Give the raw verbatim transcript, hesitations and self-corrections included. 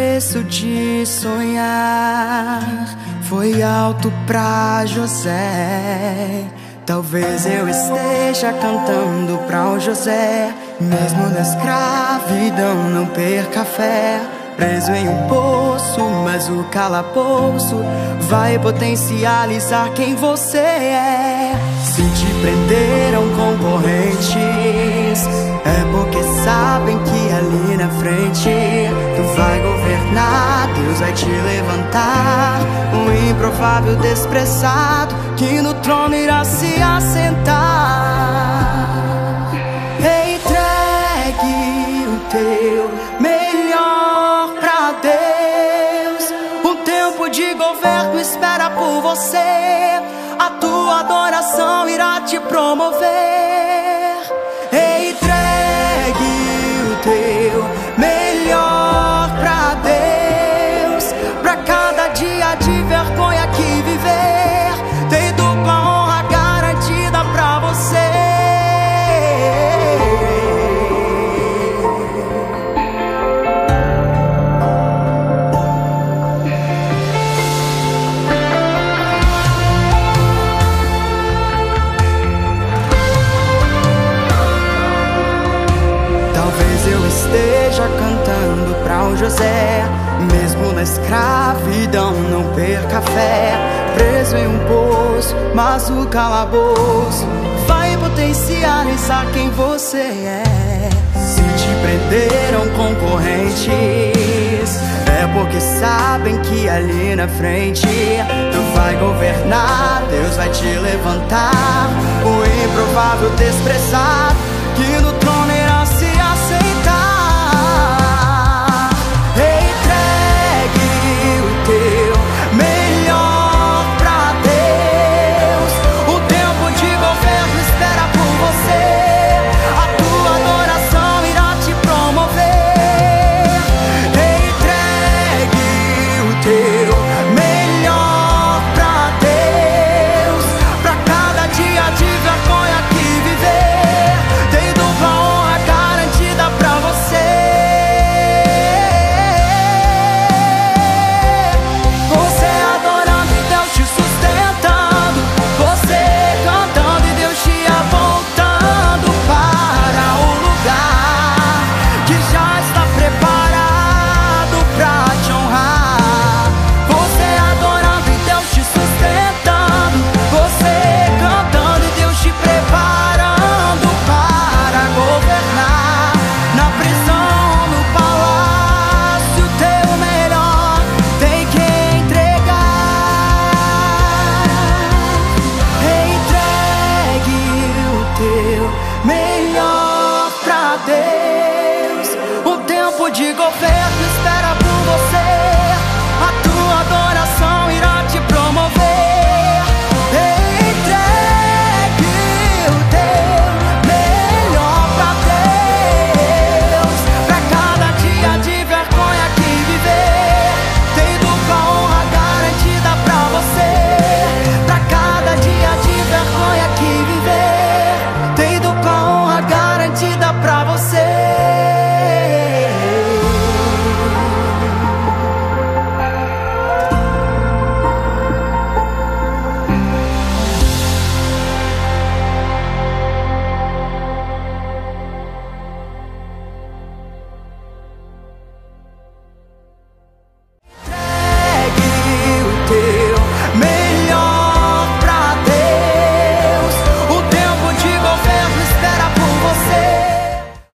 preço de sonhar foi alto pra José. Talvez eu esteja cantando pra um José, mesmo na escravidão não perca a fé. Preso em um poço, mas o calabouço vai potencializar quem você é. Se te prenderam com correntes, é porque sabem que ali na frente tu vai governar. Deus vai te levantar, um improvável desprezado que no trono irá se assentar. Entregue o teu melhor pra Deus. Um tempo de governo espera por você, a tua adoração irá te promover. Entregue o teu melhor pra Deus. Pra cada dia de vergonha que viver, tem dupla honra garantida pra você. Talvez eu esteja cantando pra um José, mesmo na escravidão não perca a fé. Preso em um poço, mas o calabouço vai potencializar quem você é. Se te prenderam com correntes, é porque sabem que ali na frente tu vai governar. Deus vai te levantar, o improvável desprezado que no